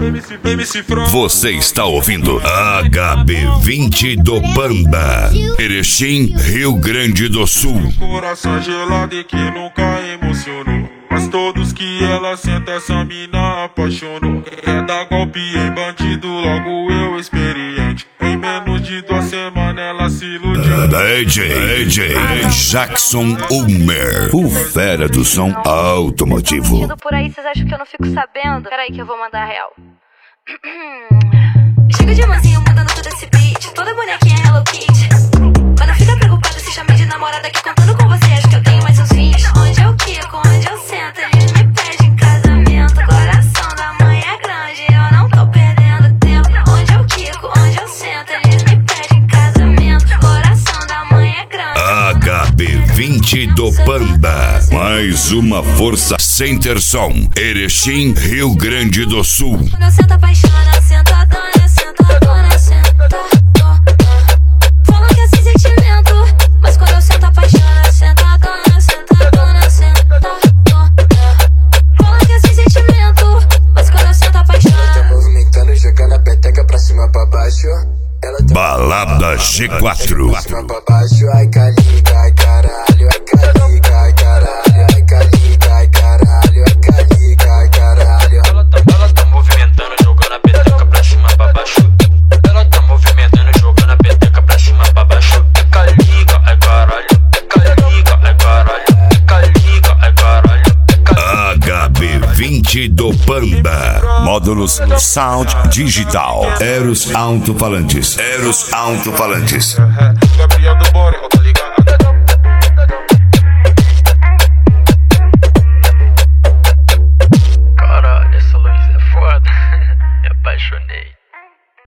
Você está ouvindo HB20 do Panda, Erechim, Rio Grande do Sul. Coração gelado e que nunca emocionou, mas todos que ela senta essa mina apaixonou. É dar golpe em bandido, logo eu experiente. Em menos de 2 semanas ela se iludiu. DJ Jackson Ulmer, o fera do som automotivo. Por aí, vocês acham que eu não fico sabendo? Peraí que eu vou mandar a real. Chega de mansinho mandando todo esse beat, toda bonequinha Hello Kitty. Quando fica preocupada se chama de namorada, que contando com você acho que eu tenho mais uns 20. Onde eu quico, onde eu sento, eles me pedem casamento. Coração da mãe é grande, eu não tô perdendo tempo. Onde eu quico, onde eu sento, eles me pedem casamento. Coração da mãe é grande. HB20 do Panda, mais uma força Center Som, Erechim, Rio Grande do Sul. Quando eu sento apaixona, sentadona, sentadona, sentadona. Falam que é sem sentimento, mas quando eu sento apaixona, sentadona, sentadona, sentadona. Falam que é sem sentimento, mas quando eu sento apaixona. Ela tá movimentando, jogando a peteca pra cima pra baixo. Ela tá Balada G4. pra cima pra baixo. Ai calica, ai caralho, ai calica, ai caralho, ai calica, ai caralho, ai calica, ai caralho. Ela tá movimentando, jogando a peteca pra cima pra baixo. Ela tá movimentando, jogando a peteca pra cima pra baixo. É calica, ai caralho, é calica, ai caralho, é calica, ai caralho. HB20 do Panda, módulos Sound Digital, Eros Alto-Falantes, Eros Alto-Falantes. Gabriel do Bore, tá ligado? Caralho, essa luz é foda. Me apaixonei.